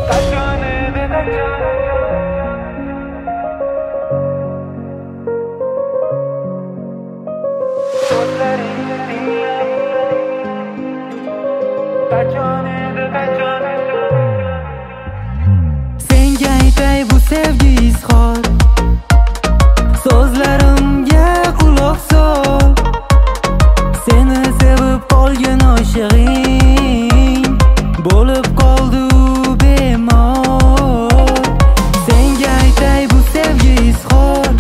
Senga aytay bu sevgi izhor, so'zlarimga quloq sol. Seni sevib qolgan oshig'ing bo'lib qoldi u bemor. Senga aytay bu sevgi izhor,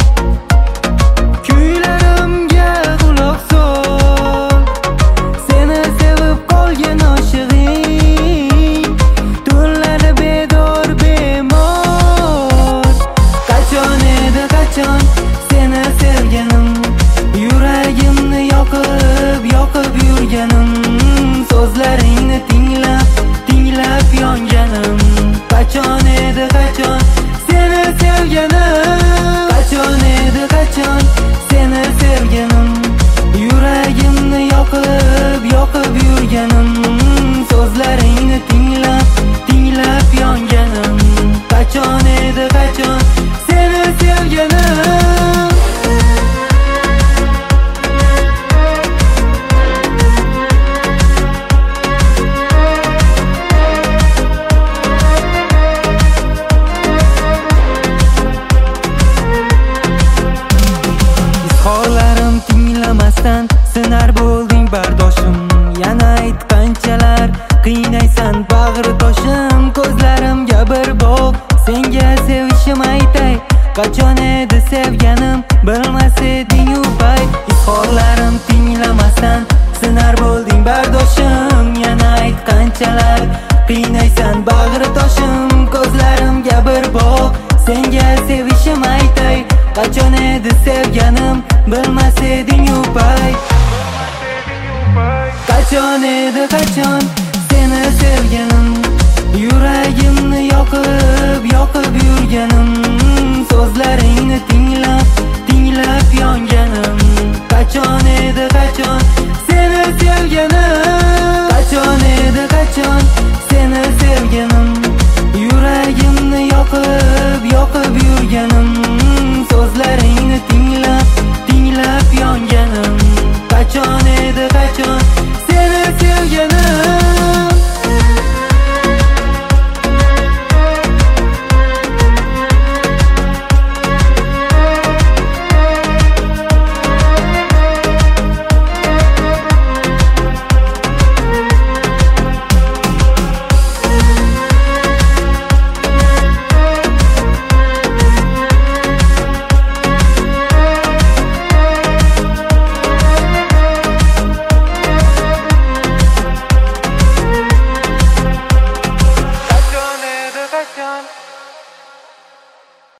kuylarimga quloq sol. Seni sevib qolgan oshig'ing tunlari bedor bemor. Qachon edi qachon seni sevganim, yuragimni yoqib yurganim. So'zlaringni tinglab yonganim. Qachon edi qachon seni sevganim, qachon edi qachon seni sevganim. Yuragimni yoqib yurganim. So'zlaringni tinglab yonganim. Qachon edi qachon seni sevganim. Izhorlarim tinglamasdan sinar bo'lding bardoshim. Yana ayt qanchalar qiynaysan bag'ri toshim. Ko'zlarimga bir boq, senga sevishim aytay. Qachon edi sevganim, bilmas eding-u pay. Izhorlarim tinglamasdan sinar bo'lding bardoshim. Yana ayt qanchalar qiynaysan bag'ri toshim. Ko'zlarimga bir boq, senga sevishim aytay. Qachon edi sevganim, bilmas eding-u pay. Qachon edi qachon seni sevganim,